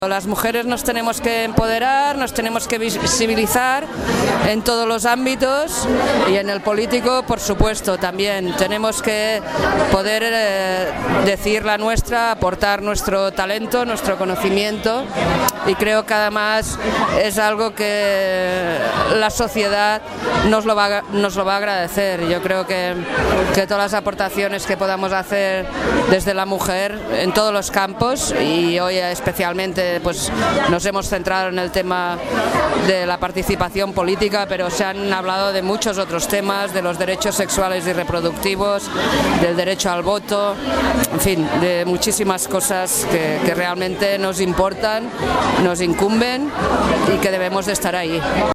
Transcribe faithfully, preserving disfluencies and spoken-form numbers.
Las mujeres nos tenemos que empoderar, nos tenemos que visibilizar en todos los ámbitos y en el político, por supuesto, también. Tenemos que poder eh, decir la nuestra, aportar nuestro talento, nuestro conocimiento, y creo que además es algo que la sociedad nos lo va, nos lo va a agradecer. Yo creo que, que todas las aportaciones que podamos hacer desde la mujer en todos los campos, y hoy especialmente pues nos hemos centrado en el tema de la participación política, pero se han hablado de muchos otros temas, de los derechos sexuales y reproductivos, del derecho al voto, en fin, de muchísimas cosas que, que realmente nos importan, nos incumben y que debemos de estar ahí.